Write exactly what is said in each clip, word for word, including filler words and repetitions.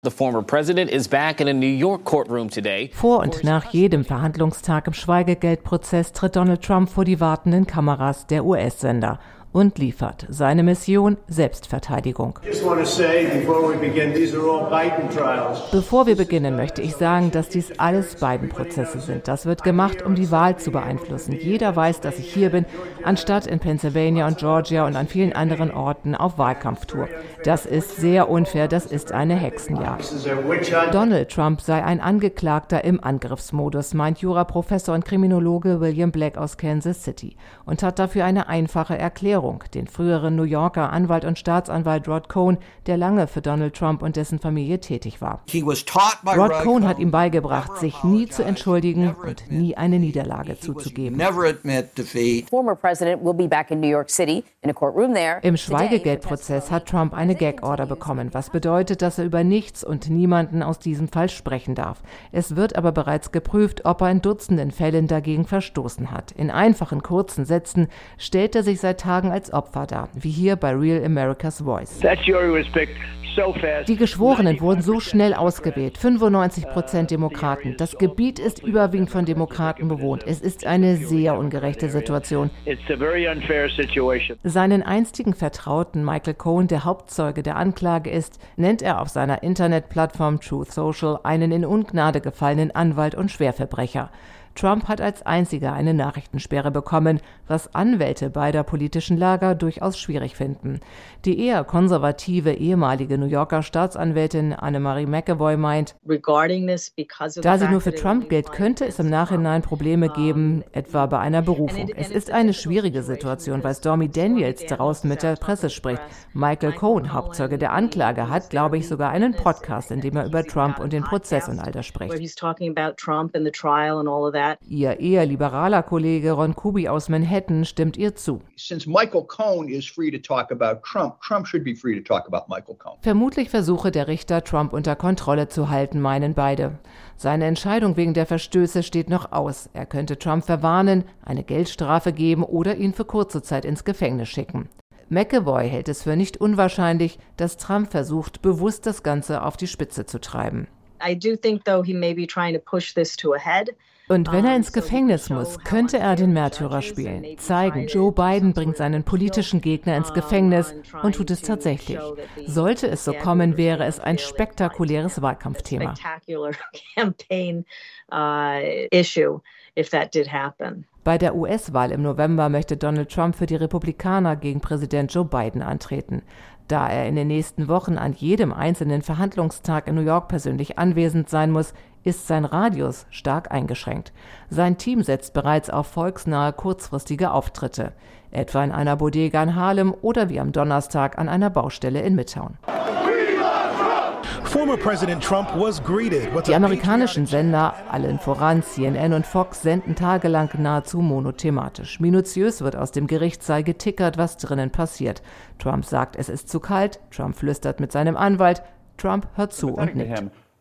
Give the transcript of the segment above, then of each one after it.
The former president is back in a New York courtroom today. Vor und nach jedem Verhandlungstag im Schweigegeldprozess tritt Donald Trump vor die wartenden Kameras der U S-Sender und liefert seine Mission Selbstverteidigung. Bevor wir beginnen, möchte ich sagen, dass dies alles Biden-Prozesse sind. Das wird gemacht, um die Wahl zu beeinflussen. Jeder weiß, dass ich hier bin, anstatt in Pennsylvania und Georgia und an vielen anderen Orten auf Wahlkampftour. Das ist sehr unfair, das ist eine Hexenjagd. Donald Trump sei ein Angeklagter im Angriffsmodus, meint Juraprofessor und Kriminologe William Black aus Kansas City und hat dafür eine einfache Erklärung. Den früheren New Yorker Anwalt und Staatsanwalt Rod Cohn, der lange für Donald Trump und dessen Familie tätig war. Rod Cohn hat ihm beigebracht, sich nie zu entschuldigen und nie eine Niederlage zuzugeben. Im Schweigegeldprozess hat Trump eine Gag-Order bekommen, was bedeutet, dass er über nichts und niemanden aus diesem Fall sprechen darf. Es wird aber bereits geprüft, ob er in Dutzenden Fällen dagegen verstoßen hat. In einfachen, kurzen Sätzen stellt er sich seit Tagen als Opfer dar, wie hier bei Real America's Voice. Die Geschworenen wurden so schnell ausgewählt, fünfundneunzig Prozent Demokraten. Das Gebiet ist überwiegend von Demokraten bewohnt. Es ist eine sehr ungerechte Situation. Seinen einstigen Vertrauten Michael Cohen, der Hauptzeuge der Anklage ist, nennt er auf seiner Internetplattform Truth Social einen in Ungnade gefallenen Anwalt und Schwerverbrecher. Trump hat als einziger eine Nachrichtensperre bekommen, was Anwälte beider politischen Lager durchaus schwierig finden. Die eher konservative ehemalige New Yorker Staatsanwältin Anne-Marie McEvoy meint, da sie nur für Trump gilt, könnte es im Nachhinein Probleme geben, etwa bei einer Berufung. Es ist eine schwierige Situation, weil Stormy Daniels draußen mit der Presse spricht. Michael Cohen, Hauptzeuge der Anklage, hat, glaube ich, sogar einen Podcast, in dem er über Trump und den Prozess und all das spricht. Ihr eher liberaler Kollege Ron Kuby aus Manhattan stimmt ihr zu. Vermutlich versuche der Richter, Trump unter Kontrolle zu halten, meinen beide. Seine Entscheidung wegen der Verstöße steht noch aus. Er könnte Trump verwarnen, eine Geldstrafe geben oder ihn für kurze Zeit ins Gefängnis schicken. McEvoy hält es für nicht unwahrscheinlich, dass Trump versucht, bewusst das Ganze auf die Spitze zu treiben. I do think, though, he may be trying to push this to a head. Und wenn er ins Gefängnis muss, könnte er den Märtyrer spielen. Zeigen, Joe Biden bringt seinen politischen Gegner ins Gefängnis und tut es tatsächlich. Sollte es so kommen, wäre es ein spektakuläres Wahlkampfthema. Bei der U S-Wahl im November möchte Donald Trump für die Republikaner gegen Präsident Joe Biden antreten. Da er in den nächsten Wochen an jedem einzelnen Verhandlungstag in New York persönlich anwesend sein muss, ist sein Radius stark eingeschränkt. Sein Team setzt bereits auf volksnahe kurzfristige Auftritte, etwa in einer Bodega in Harlem oder wie am Donnerstag an einer Baustelle in Midtown. Die amerikanischen Sender, allen voran C N N und Fox, senden tagelang nahezu monothematisch. Minutiös wird aus dem Gerichtssaal getickert, was drinnen passiert. Trump sagt, es ist zu kalt, Trump flüstert mit seinem Anwalt, Trump hört zu und nickt.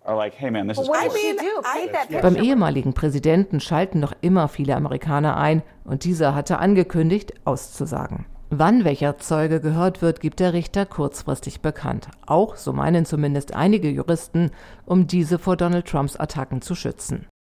Beim ehemaligen Präsidenten schalten noch immer viele Amerikaner ein und dieser hatte angekündigt, auszusagen. Wann welcher Zeuge gehört wird, gibt der Richter kurzfristig bekannt. Auch, so meinen zumindest einige Juristen, um diese vor Donald Trumps Attacken zu schützen.